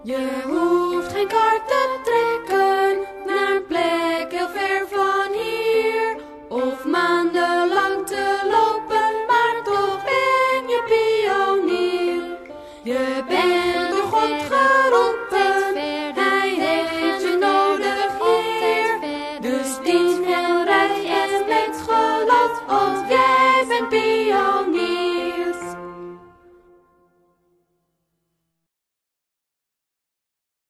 Je hoeft geen kaart te trekken naar een plek heel ver van hier. Of maandenlang te lopen, maar toch ben je pionier. Je bent door God geroepen.